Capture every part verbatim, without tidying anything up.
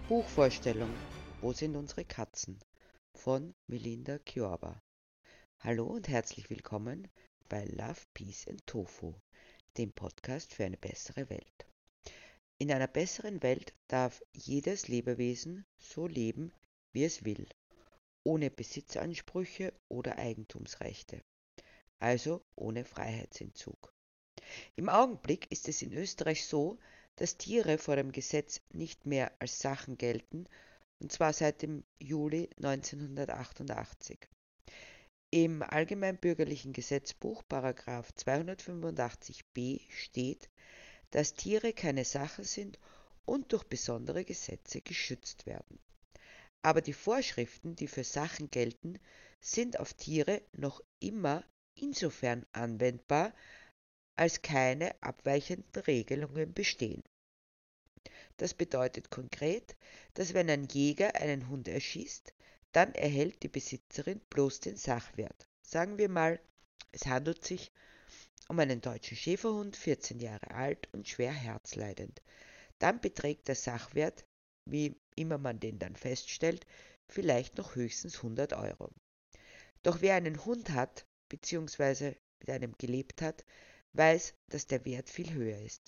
Buchvorstellung: Wo sind unsere Katzen? Von Melinda Kjorba. Hallo und herzlich willkommen bei Love, Peace and Tofu, dem Podcast für eine bessere Welt. In einer besseren Welt darf jedes Lebewesen so leben, wie es will, ohne Besitzansprüche oder Eigentumsrechte, also ohne Freiheitsentzug. Im Augenblick ist es in Österreich so, dass Tiere vor dem Gesetz nicht mehr als Sachen gelten, und zwar seit dem Juli neunzehnhundertachtundachtzig. Im Allgemeinbürgerlichen Gesetzbuch Paragraph zweihundertfünfundachtzig b steht, dass Tiere keine Sache sind und durch besondere Gesetze geschützt werden. Aber die Vorschriften, die für Sachen gelten, sind auf Tiere noch immer insofern anwendbar, als keine abweichenden Regelungen bestehen. Das bedeutet konkret, dass wenn ein Jäger einen Hund erschießt, dann erhält die Besitzerin bloß den Sachwert. Sagen wir mal, es handelt sich um einen deutschen Schäferhund, vierzehn Jahre alt und schwer herzleidend. Dann beträgt der Sachwert, wie immer man den dann feststellt, vielleicht noch höchstens hundert Euro. Doch wer einen Hund hat bzw. mit einem gelebt hat, weiß, dass der Wert viel höher ist.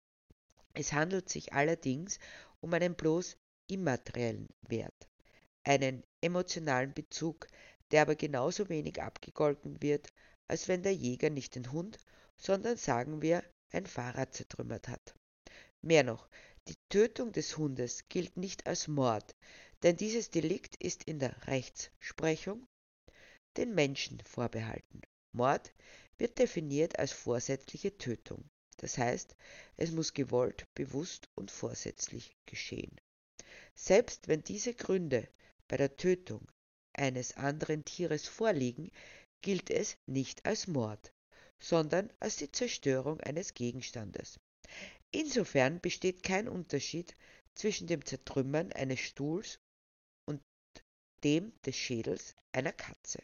Es handelt sich allerdings um einen bloß immateriellen Wert, einen emotionalen Bezug, der aber genauso wenig abgegolten wird, als wenn der Jäger nicht den Hund, sondern sagen wir ein Fahrrad zertrümmert hat. Mehr noch, die Tötung des Hundes gilt nicht als Mord, denn dieses Delikt ist in der Rechtsprechung den Menschen vorbehalten. Mord wird definiert als vorsätzliche Tötung. Das heißt, es muss gewollt, bewusst und vorsätzlich geschehen. Selbst wenn diese Gründe bei der Tötung eines anderen Tieres vorliegen, gilt es nicht als Mord, sondern als die Zerstörung eines Gegenstandes. Insofern besteht kein Unterschied zwischen dem Zertrümmern eines Stuhls und dem des Schädels einer Katze.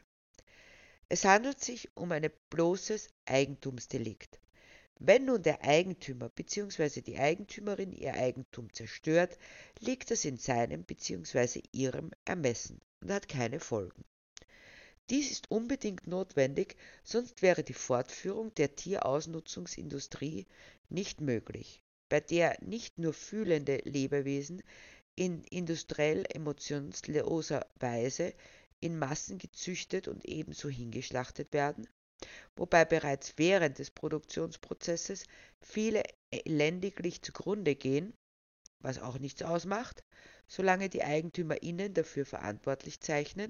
Es handelt sich um ein bloßes Eigentumsdelikt. Wenn nun der Eigentümer bzw. die Eigentümerin ihr Eigentum zerstört, liegt das in seinem bzw. ihrem Ermessen und hat keine Folgen. Dies ist unbedingt notwendig, sonst wäre die Fortführung der Tierausnutzungsindustrie nicht möglich, bei der nicht nur fühlende Lebewesen in industriell emotionsloser Weise in Massen gezüchtet und ebenso hingeschlachtet werden, wobei bereits während des Produktionsprozesses viele elendiglich zugrunde gehen, was auch nichts ausmacht, solange die EigentümerInnen dafür verantwortlich zeichnen.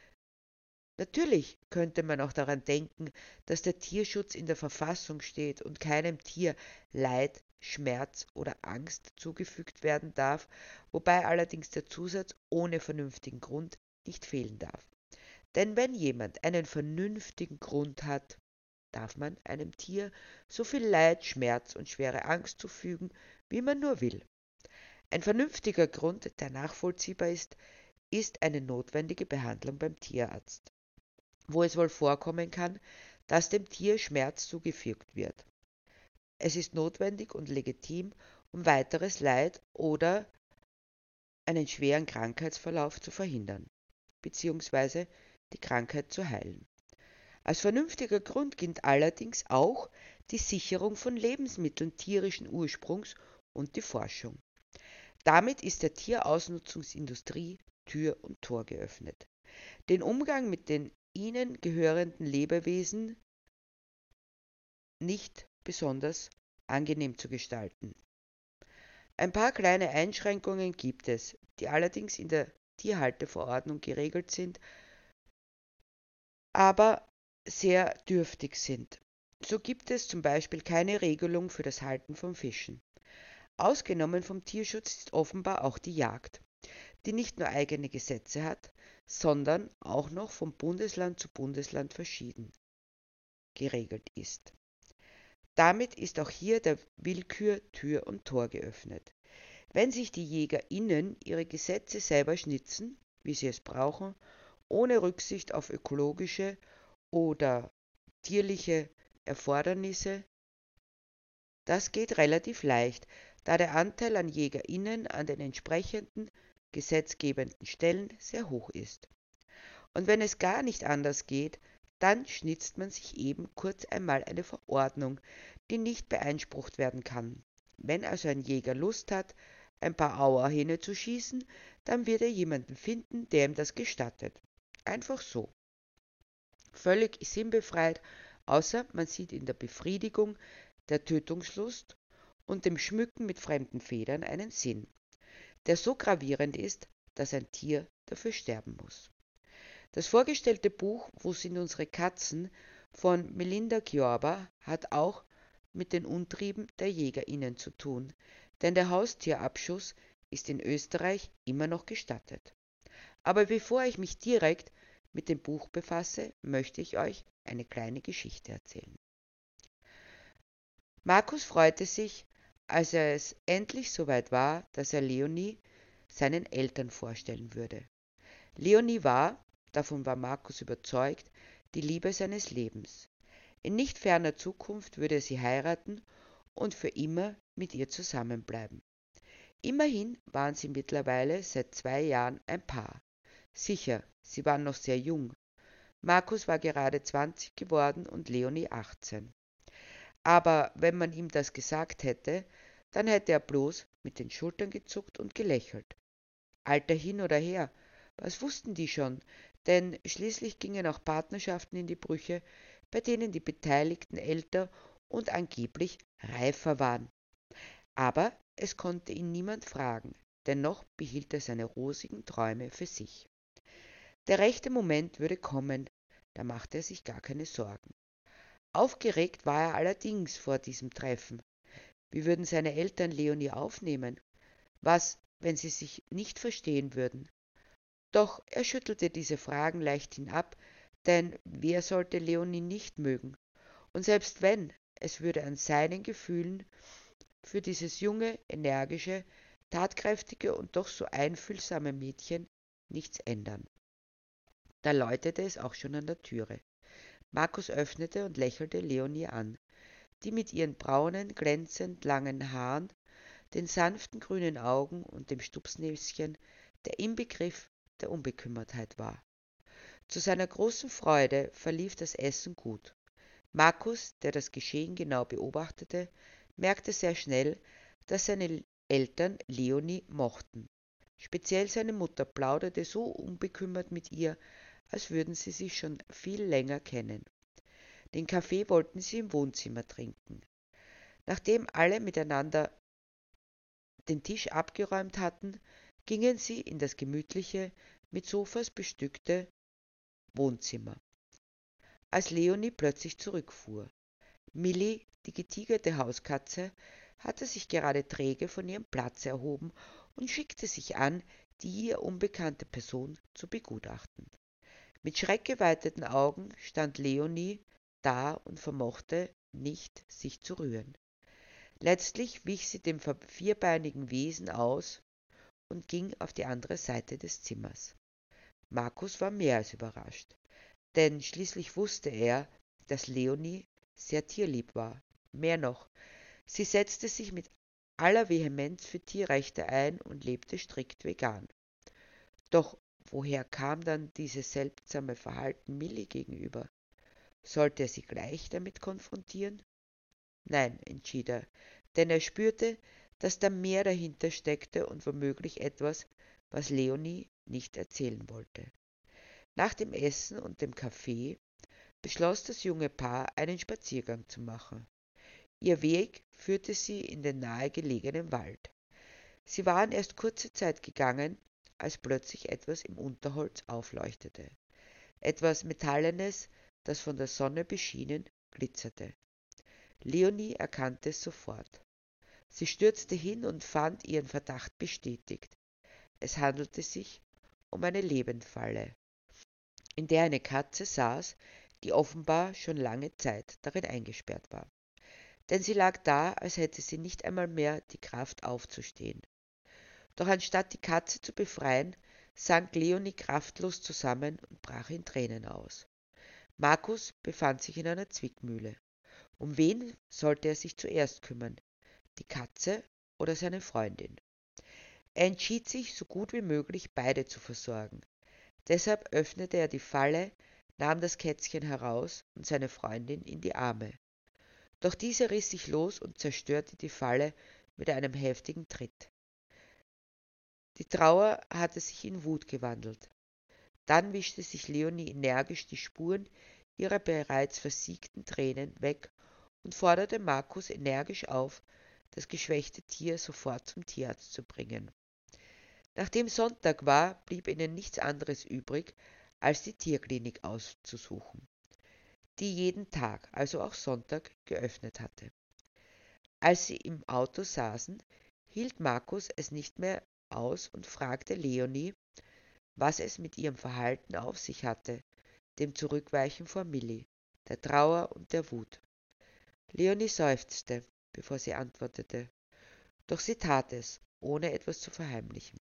Natürlich könnte man auch daran denken, dass der Tierschutz in der Verfassung steht und keinem Tier Leid, Schmerz oder Angst zugefügt werden darf, wobei allerdings der Zusatz ohne vernünftigen Grund nicht fehlen darf. Denn wenn jemand einen vernünftigen Grund hat, darf man einem Tier so viel Leid, Schmerz und schwere Angst zufügen, wie man nur will. Ein vernünftiger Grund, der nachvollziehbar ist, ist eine notwendige Behandlung beim Tierarzt, wo es wohl vorkommen kann, dass dem Tier Schmerz zugefügt wird. Es ist notwendig und legitim, um weiteres Leid oder einen schweren Krankheitsverlauf zu verhindern, bzw. die Krankheit zu heilen. Als vernünftiger Grund gilt allerdings auch die Sicherung von Lebensmitteln tierischen Ursprungs und die Forschung. Damit ist der Tierausnutzungsindustrie Tür und Tor geöffnet. Den Umgang mit den ihnen gehörenden Lebewesen nicht besonders angenehm zu gestalten. Ein paar kleine Einschränkungen gibt es, die allerdings in der Tierhalteverordnung geregelt sind, aber sehr dürftig sind. So gibt es zum Beispiel keine Regelung für das Halten von Fischen. Ausgenommen vom Tierschutz ist offenbar auch die Jagd, die nicht nur eigene Gesetze hat, sondern auch noch von Bundesland zu Bundesland verschieden geregelt ist. Damit ist auch hier der Willkür Tür und Tor geöffnet. Wenn sich die JägerInnen ihre Gesetze selber schnitzen, wie sie es brauchen, ohne Rücksicht auf ökologische oder tierliche Erfordernisse, das geht relativ leicht, da der Anteil an JägerInnen an den entsprechenden gesetzgebenden Stellen sehr hoch ist. Und wenn es gar nicht anders geht, dann schnitzt man sich eben kurz einmal eine Verordnung, die nicht beeinsprucht werden kann. Wenn also ein Jäger Lust hat, ein paar Auerhähne zu schießen, dann wird er jemanden finden, der ihm das gestattet. Einfach so. Völlig sinnbefreit, außer man sieht in der Befriedigung der Tötungslust und dem Schmücken mit fremden Federn einen Sinn, der so gravierend ist, dass ein Tier dafür sterben muss. Das vorgestellte Buch »Wo sind unsere Katzen« von Melinda Kiowa hat auch mit den Untrieben der JägerInnen zu tun, denn der Haustierabschuss ist in Österreich immer noch gestattet. Aber bevor ich mich direkt mit dem Buch befasse, möchte ich euch eine kleine Geschichte erzählen. Markus freute sich, als er es endlich soweit war, dass er Leonie seinen Eltern vorstellen würde. Leonie war, davon war Markus überzeugt, die Liebe seines Lebens. In nicht ferner Zukunft würde er sie heiraten und für immer mit ihr zusammenbleiben. Immerhin waren sie mittlerweile seit zwei Jahren ein Paar. Sicher, sie waren noch sehr jung. Markus war gerade zwanzig geworden und Leonie achtzehn. Aber wenn man ihm das gesagt hätte, dann hätte er bloß mit den Schultern gezuckt und gelächelt. Alter hin oder her, was wussten die schon, denn schließlich gingen auch Partnerschaften in die Brüche, bei denen die Beteiligten älter und angeblich reifer waren. Aber es konnte ihn niemand fragen, dennoch behielt er seine rosigen Träume für sich. Der rechte Moment würde kommen, da machte er sich gar keine Sorgen. Aufgeregt war er allerdings vor diesem Treffen. Wie würden seine Eltern Leonie aufnehmen? Was, wenn sie sich nicht verstehen würden? Doch er schüttelte diese Fragen leichthin ab, denn wer sollte Leonie nicht mögen? Und selbst wenn, es würde an seinen Gefühlen für dieses junge, energische, tatkräftige und doch so einfühlsame Mädchen nichts ändern. Da läutete es auch schon an der Türe. Markus öffnete und lächelte Leonie an, die mit ihren braunen, glänzend langen Haaren, den sanften grünen Augen und dem Stupsnäschen der Inbegriff der Unbekümmertheit war. Zu seiner großen Freude verlief das Essen gut. Markus, der das Geschehen genau beobachtete, merkte sehr schnell, dass seine Eltern Leonie mochten. Speziell seine Mutter plauderte so unbekümmert mit ihr, als würden sie sich schon viel länger kennen. Den Kaffee wollten sie im Wohnzimmer trinken. Nachdem alle miteinander den Tisch abgeräumt hatten, gingen sie in das gemütliche, mit Sofas bestückte Wohnzimmer, als Leonie plötzlich zurückfuhr. Millie, die getigerte Hauskatze, hatte sich gerade träge von ihrem Platz erhoben und schickte sich an, die ihr unbekannte Person zu begutachten. Mit schreckgeweiteten Augen stand Leonie da und vermochte nicht, sich zu rühren. Letztlich wich sie dem vierbeinigen Wesen aus und ging auf die andere Seite des Zimmers. Markus war mehr als überrascht, denn schließlich wusste er, dass Leonie sehr tierlieb war. Mehr noch, sie setzte sich mit aller Vehemenz für Tierrechte ein und lebte strikt vegan. Doch woher kam dann dieses seltsame Verhalten Millie gegenüber? Sollte er sie gleich damit konfrontieren? Nein, entschied er, denn er spürte, dass da mehr dahinter steckte und womöglich etwas, was Leonie nicht erzählen wollte. Nach dem Essen und dem Kaffee beschloss das junge Paar, einen Spaziergang zu machen. Ihr Weg führte sie in den nahegelegenen Wald. Sie waren erst kurze Zeit gegangen, als plötzlich etwas im Unterholz aufleuchtete. Etwas Metallenes, das von der Sonne beschienen, glitzerte. Leonie erkannte es sofort. Sie stürzte hin und fand ihren Verdacht bestätigt. Es handelte sich um eine Lebendfalle, in der eine Katze saß, die offenbar schon lange Zeit darin eingesperrt war. Denn sie lag da, als hätte sie nicht einmal mehr die Kraft aufzustehen. Doch anstatt die Katze zu befreien, sank Leonie kraftlos zusammen und brach in Tränen aus. Markus befand sich in einer Zwickmühle. Um wen sollte er sich zuerst kümmern? Die Katze oder seine Freundin. Er entschied sich, so gut wie möglich beide zu versorgen. Deshalb öffnete er die Falle, nahm das Kätzchen heraus und seine Freundin in die Arme. Doch diese riss sich los und zerstörte die Falle mit einem heftigen Tritt. Die Trauer hatte sich in Wut gewandelt. Dann wischte sich Leonie energisch die Spuren ihrer bereits versiegten Tränen weg und forderte Markus energisch auf, das geschwächte Tier sofort zum Tierarzt zu bringen. Nachdem Sonntag war, blieb ihnen nichts anderes übrig, als die Tierklinik auszusuchen, die jeden Tag, also auch Sonntag, geöffnet hatte. Als sie im Auto saßen, hielt Markus es nicht mehr aus und fragte Leonie, was es mit ihrem Verhalten auf sich hatte, dem Zurückweichen vor Millie, der Trauer und der Wut. Leonie seufzte, bevor sie antwortete, doch sie tat es, ohne etwas zu verheimlichen.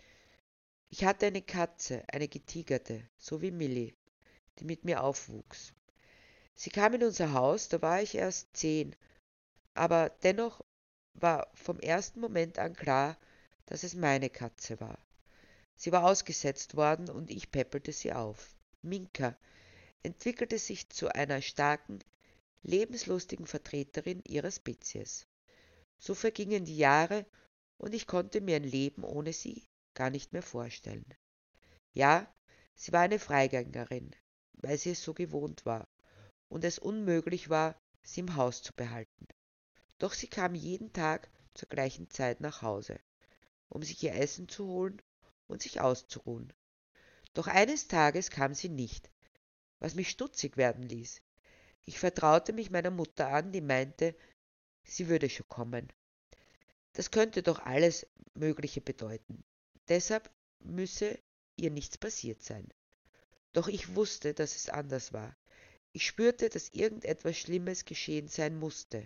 Ich hatte eine Katze, eine getigerte, so wie Millie, die mit mir aufwuchs. Sie kam in unser Haus, da war ich erst zehn, aber dennoch war vom ersten Moment an klar, dass es meine Katze war. Sie war ausgesetzt worden und ich päppelte sie auf. Minka entwickelte sich zu einer starken, lebenslustigen Vertreterin ihrer Spezies. So vergingen die Jahre und ich konnte mir ein Leben ohne sie gar nicht mehr vorstellen. Ja, sie war eine Freigängerin, weil sie es so gewohnt war und es unmöglich war, sie im Haus zu behalten. Doch sie kam jeden Tag zur gleichen Zeit nach Hause, um sich ihr Essen zu holen und sich auszuruhen. Doch eines Tages kam sie nicht, was mich stutzig werden ließ. Ich vertraute mich meiner Mutter an, die meinte, sie würde schon kommen. Das könnte doch alles Mögliche bedeuten. Deshalb müsse ihr nichts passiert sein. Doch ich wusste, dass es anders war. Ich spürte, dass irgendetwas Schlimmes geschehen sein musste.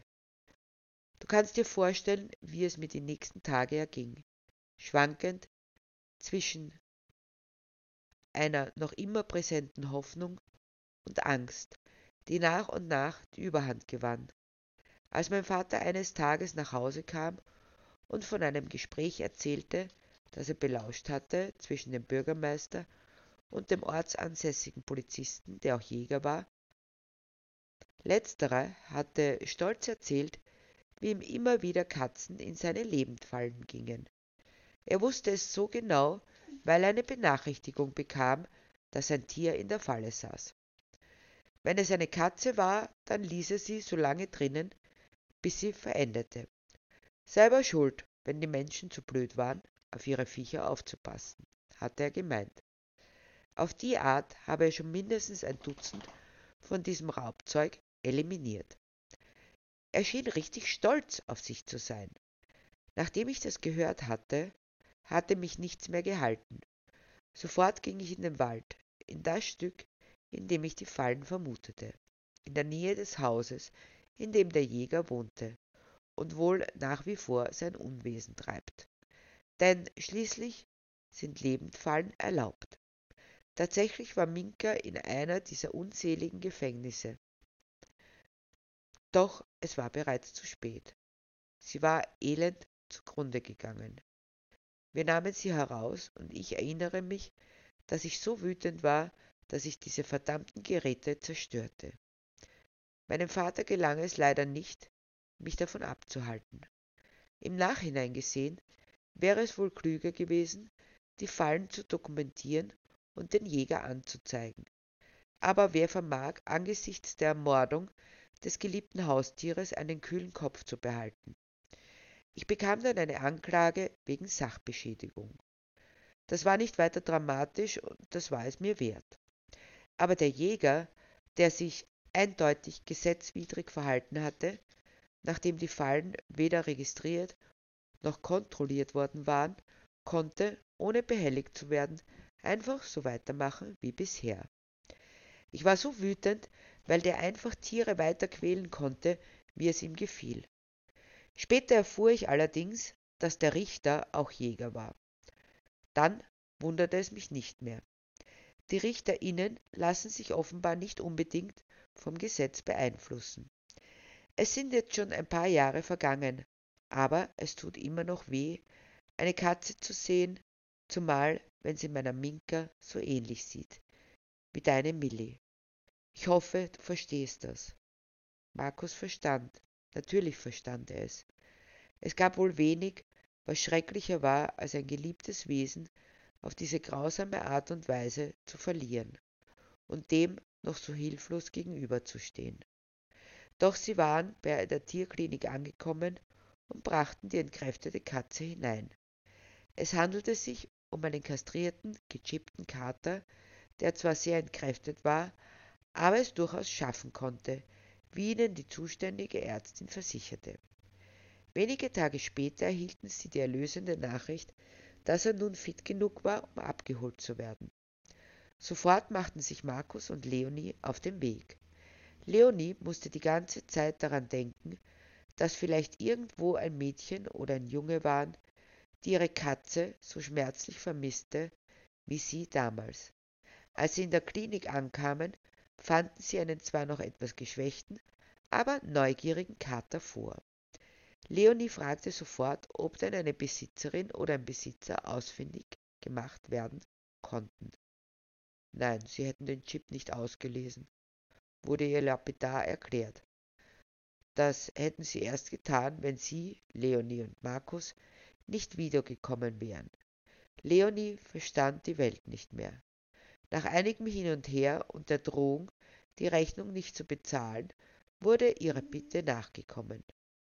Du kannst dir vorstellen, wie es mir die nächsten Tage erging, schwankend zwischen einer noch immer präsenten Hoffnung und Angst, die nach und nach die Überhand gewann. Als mein Vater eines Tages nach Hause kam und von einem Gespräch erzählte, das er belauscht hatte zwischen dem Bürgermeister und dem ortsansässigen Polizisten, der auch Jäger war. Letzterer hatte stolz erzählt, wie ihm immer wieder Katzen in seine Lebendfallen gingen. Er wusste es so genau, weil er eine Benachrichtigung bekam, dass ein Tier in der Falle saß. Wenn es eine Katze war, dann ließ er sie so lange drinnen, bis sie verendete. Selber schuld, wenn die Menschen zu blöd waren, auf ihre Viecher aufzupassen, hatte er gemeint. Auf die Art habe er schon mindestens ein Dutzend von diesem Raubzeug eliminiert. Er schien richtig stolz auf sich zu sein. Nachdem ich das gehört hatte, hatte mich nichts mehr gehalten. Sofort ging ich in den Wald, in das Stück, in dem ich die Fallen vermutete, in der Nähe des Hauses, in dem der Jäger wohnte und wohl nach wie vor sein Unwesen treibt. Denn schließlich sind Lebendfallen erlaubt. Tatsächlich war Minka in einer dieser unzähligen Gefängnisse. Doch es war bereits zu spät. Sie war elend zugrunde gegangen. Wir nahmen sie heraus und ich erinnere mich, dass ich so wütend war, dass ich diese verdammten Geräte zerstörte. Meinem Vater gelang es leider nicht, mich davon abzuhalten. Im Nachhinein gesehen wäre es wohl klüger gewesen, die Fallen zu dokumentieren und den Jäger anzuzeigen. Aber wer vermag angesichts der Ermordung des geliebten Haustieres einen kühlen Kopf zu behalten? Ich bekam dann eine Anklage wegen Sachbeschädigung. Das war nicht weiter dramatisch und das war es mir wert. Aber der Jäger, der sich eindeutig gesetzwidrig verhalten hatte, nachdem die Fallen weder registriert noch kontrolliert worden waren, konnte, ohne behelligt zu werden, einfach so weitermachen wie bisher. Ich war so wütend, weil der einfach Tiere weiter quälen konnte, wie es ihm gefiel. Später erfuhr ich allerdings, dass der Richter auch Jäger war. Dann wunderte es mich nicht mehr. Die RichterInnen lassen sich offenbar nicht unbedingt vom Gesetz beeinflussen. Es sind jetzt schon ein paar Jahre vergangen, aber es tut immer noch weh, eine Katze zu sehen, zumal wenn sie meiner Minka so ähnlich sieht, wie deine Millie. Ich hoffe, du verstehst das. Markus verstand, natürlich verstand er es. Es gab wohl wenig, was schrecklicher war, als ein geliebtes Wesen auf diese grausame Art und Weise zu verlieren und dem noch so hilflos gegenüberzustehen. Doch sie waren bei der Tierklinik angekommen und brachten die entkräftete Katze hinein. Es handelte sich um einen kastrierten, gechippten Kater, der zwar sehr entkräftet war, aber es durchaus schaffen konnte, wie ihnen die zuständige Ärztin versicherte. Wenige Tage später erhielten sie die erlösende Nachricht, dass er nun fit genug war, um abgeholt zu werden. Sofort machten sich Markus und Leonie auf den Weg. Leonie musste die ganze Zeit daran denken, dass vielleicht irgendwo ein Mädchen oder ein Junge waren, die ihre Katze so schmerzlich vermisste wie sie damals. Als sie in der Klinik ankamen, fanden sie einen zwar noch etwas geschwächten, aber neugierigen Kater vor. Leonie fragte sofort, ob denn eine Besitzerin oder ein Besitzer ausfindig gemacht werden konnten. Nein, sie hätten den Chip nicht ausgelesen, wurde ihr lapidar erklärt. Das hätten sie erst getan, wenn sie, Leonie und Markus, nicht wiedergekommen wären. Leonie verstand die Welt nicht mehr. Nach einigem Hin und Her und der Drohung, die Rechnung nicht zu bezahlen, wurde ihrer Bitte nachgekommen.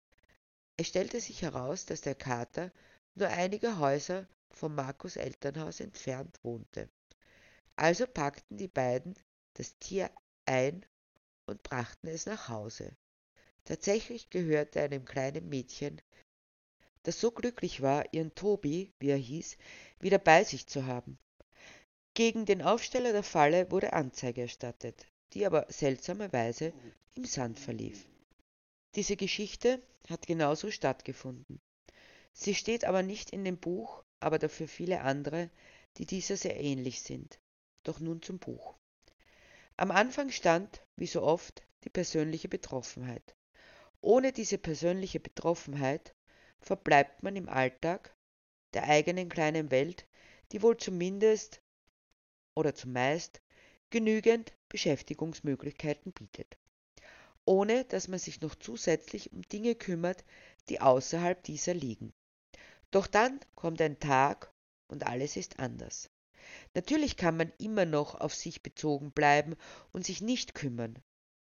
Es stellte sich heraus, dass der Kater nur einige Häuser vom Markus Elternhaus entfernt wohnte. Also packten die beiden das Tier ein und brachten es nach Hause. Tatsächlich gehörte einem kleinen Mädchen, das so glücklich war, ihren Tobi, wie er hieß, wieder bei sich zu haben. Gegen den Aufsteller der Falle wurde Anzeige erstattet, die aber seltsamerweise im Sand verlief. Diese Geschichte hat genauso stattgefunden. Sie steht aber nicht in dem Buch, aber dafür viele andere, die dieser sehr ähnlich sind. Doch nun zum Buch. Am Anfang stand, wie so oft, die persönliche Betroffenheit. Ohne diese persönliche Betroffenheit verbleibt man im Alltag der eigenen kleinen Welt, die wohl zumindest oder zumeist genügend Beschäftigungsmöglichkeiten bietet, ohne dass man sich noch zusätzlich um Dinge kümmert, die außerhalb dieser liegen. Doch dann kommt ein Tag und alles ist anders. Natürlich kann man immer noch auf sich bezogen bleiben und sich nicht kümmern,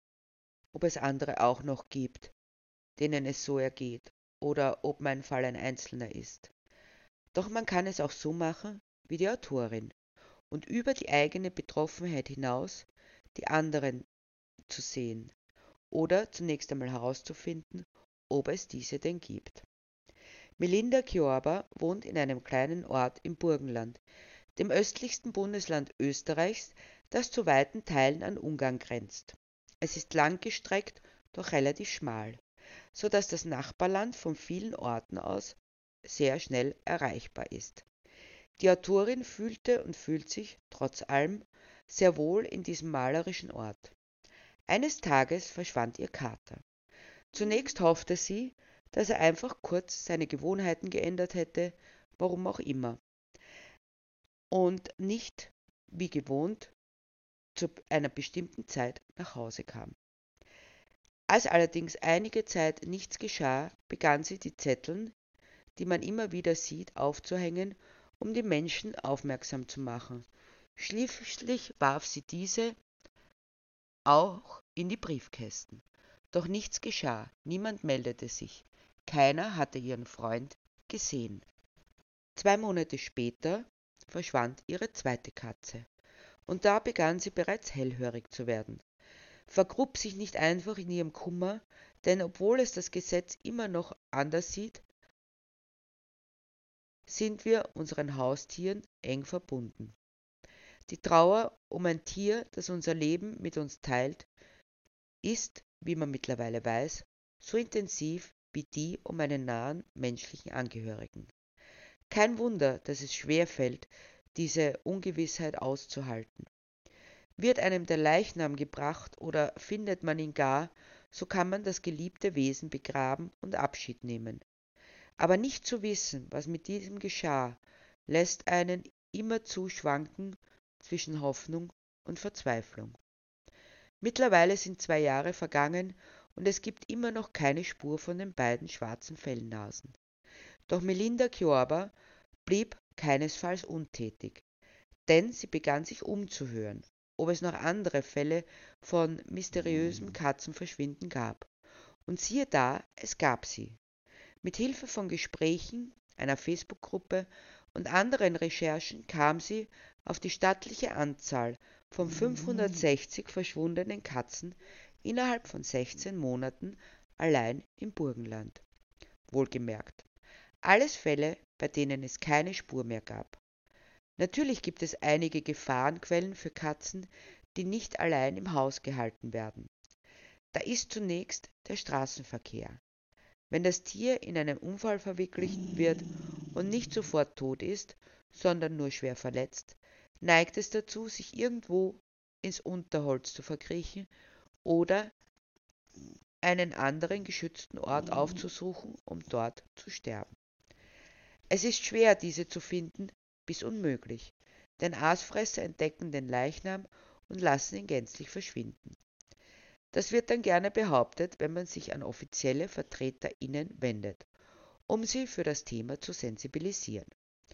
ob es andere auch noch gibt, denen es so ergeht, oder ob mein Fall ein einzelner ist. Doch man kann es auch so machen wie die Autorin und über die eigene Betroffenheit hinaus die anderen zu sehen oder zunächst einmal herauszufinden, ob es diese denn gibt. Melinda Kyorba wohnt in einem kleinen Ort im Burgenland, dem östlichsten Bundesland Österreichs, das zu weiten Teilen an Ungarn grenzt. Es ist langgestreckt, doch relativ schmal, so dass das Nachbarland von vielen Orten aus sehr schnell erreichbar ist. Die Autorin fühlte und fühlt sich, trotz allem, sehr wohl in diesem malerischen Ort. Eines Tages verschwand ihr Kater. Zunächst hoffte sie, dass er einfach kurz seine Gewohnheiten geändert hätte, warum auch immer, und nicht, wie gewohnt, zu einer bestimmten Zeit nach Hause kam. Als allerdings einige Zeit nichts geschah, begann sie die Zetteln, die man immer wieder sieht, aufzuhängen, um die Menschen aufmerksam zu machen. Schließlich warf sie diese auch in die Briefkästen. Doch nichts geschah, niemand meldete sich, keiner hatte ihren Freund gesehen. Zwei Monate später verschwand ihre zweite Katze, und da begann sie bereits hellhörig zu werden. Vergrub sich nicht einfach in ihrem Kummer, denn obwohl es das Gesetz immer noch anders sieht, sind wir unseren Haustieren eng verbunden. Die Trauer um ein Tier, das unser Leben mit uns teilt, ist, wie man mittlerweile weiß, so intensiv wie die um einen nahen menschlichen Angehörigen. Kein Wunder, dass es schwer fällt, diese Ungewissheit auszuhalten. Wird einem der Leichnam gebracht oder findet man ihn gar, so kann man das geliebte Wesen begraben und Abschied nehmen. Aber nicht zu wissen, was mit diesem geschah, lässt einen immerzu schwanken zwischen Hoffnung und Verzweiflung. Mittlerweile sind zwei Jahre vergangen und es gibt immer noch keine Spur von den beiden schwarzen Fellnasen. Doch Melinda Kiowa blieb keinesfalls untätig, denn sie begann sich umzuhören, ob es noch andere Fälle von mysteriösem Katzenverschwinden gab. Und siehe da, es gab sie. Mit Hilfe von Gesprächen, einer Facebook-Gruppe und anderen Recherchen kam sie auf die stattliche Anzahl von fünfhundertsechzig verschwundenen Katzen innerhalb von sechzehn Monaten allein im Burgenland. Wohlgemerkt, alles Fälle, bei denen es keine Spur mehr gab. Natürlich gibt es einige Gefahrenquellen für Katzen, die nicht allein im Haus gehalten werden. Da ist zunächst der Straßenverkehr. Wenn das Tier in einen Unfall verwickelt wird und nicht sofort tot ist, sondern nur schwer verletzt, neigt es dazu, sich irgendwo ins Unterholz zu verkriechen oder einen anderen geschützten Ort aufzusuchen, um dort zu sterben. Es ist schwer, diese zu finden, bis unmöglich, denn Aasfresser entdecken den Leichnam und lassen ihn gänzlich verschwinden. Das wird dann gerne behauptet, wenn man sich an offizielle VertreterInnen wendet, um sie für das Thema zu sensibilisieren.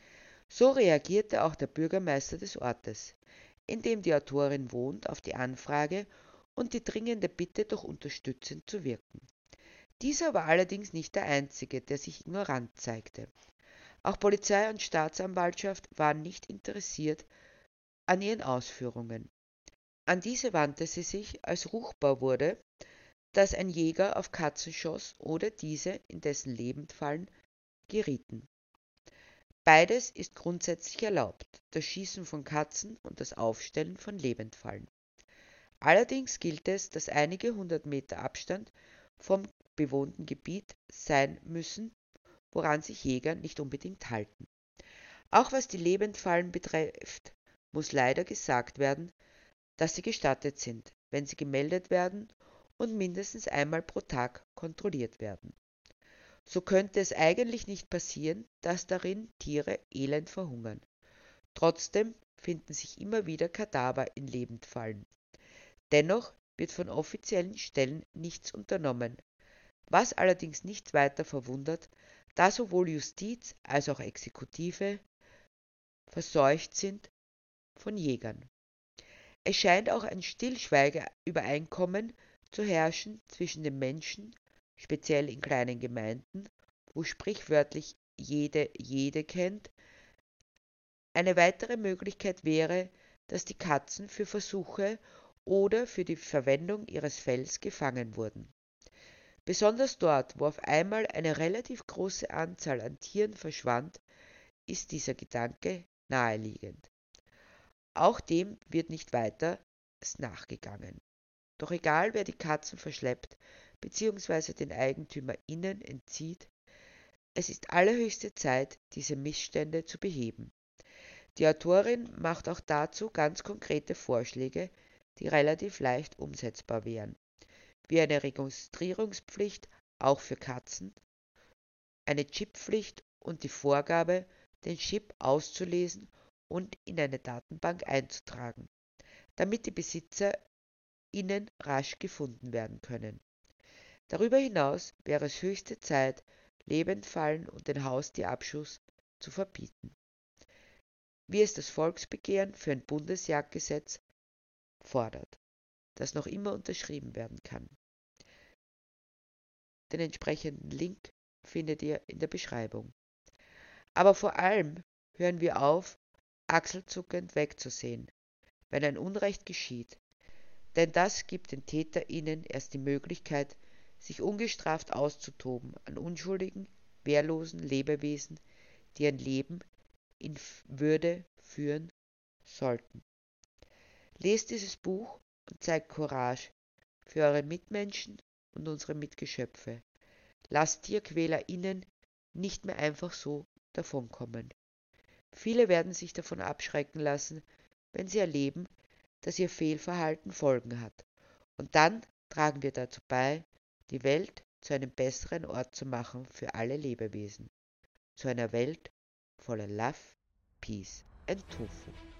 So reagierte auch der Bürgermeister des Ortes, in dem die Autorin wohnt, auf die Anfrage und die dringende Bitte, doch unterstützend zu wirken. Dieser war allerdings nicht der Einzige, der sich ignorant zeigte. Auch Polizei und Staatsanwaltschaft waren nicht interessiert an ihren Ausführungen. An diese wandte sie sich, als ruchbar wurde, dass ein Jäger auf Katzen schoss oder diese in dessen Lebendfallen gerieten. Beides ist grundsätzlich erlaubt, das Schießen von Katzen und das Aufstellen von Lebendfallen. Allerdings gilt es, dass einige hundert Meter Abstand vom bewohnten Gebiet sein müssen, woran sich Jäger nicht unbedingt halten. Auch was die Lebendfallen betrifft, muss leider gesagt werden, dass sie gestattet sind, wenn sie gemeldet werden und mindestens einmal pro Tag kontrolliert werden. So könnte es eigentlich nicht passieren, dass darin Tiere elend verhungern. Trotzdem finden sich immer wieder Kadaver in Lebendfallen. Dennoch wird von offiziellen Stellen nichts unternommen, was allerdings nicht weiter verwundert, da sowohl Justiz als auch Exekutive verseucht sind von Jägern. Es scheint auch ein Stillschweigeübereinkommen zu herrschen zwischen den Menschen, speziell in kleinen Gemeinden, wo sprichwörtlich jede jede kennt. Eine weitere Möglichkeit wäre, dass die Katzen für Versuche oder für die Verwendung ihres Fells gefangen wurden. Besonders dort, wo auf einmal eine relativ große Anzahl an Tieren verschwand, ist dieser Gedanke naheliegend. Auch dem wird nicht weiter nachgegangen. Doch egal, wer die Katzen verschleppt bzw. den EigentümerInnen entzieht, es ist allerhöchste Zeit, diese Missstände zu beheben. Die Autorin macht auch dazu ganz konkrete Vorschläge, die relativ leicht umsetzbar wären, wie eine Registrierungspflicht auch für Katzen, eine Chipppflicht und die Vorgabe, den Chip auszulesen und in eine Datenbank einzutragen, damit die Besitzer innen rasch gefunden werden können. Darüber hinaus wäre es höchste Zeit, Lebendfallen und den Haustierabschuss zu verbieten, wie es das Volksbegehren für ein Bundesjagdgesetz fordert, das noch immer unterschrieben werden kann. Den entsprechenden Link findet ihr in der Beschreibung. Aber vor allem hören wir auf, achselzuckend wegzusehen, wenn ein Unrecht geschieht, denn das gibt den TäterInnen erst die Möglichkeit, sich ungestraft auszutoben an unschuldigen, wehrlosen Lebewesen, die ein Leben in Würde führen sollten. Lest dieses Buch und zeigt Courage für eure Mitmenschen und unsere Mitgeschöpfe. Lasst TierquälerInnen nicht mehr einfach so davonkommen. Viele werden sich davon abschrecken lassen, wenn sie erleben, dass ihr Fehlverhalten Folgen hat. Und dann tragen wir dazu bei, die Welt zu einem besseren Ort zu machen für alle Lebewesen. zu einer Welt voller Love, Peace and Tofu.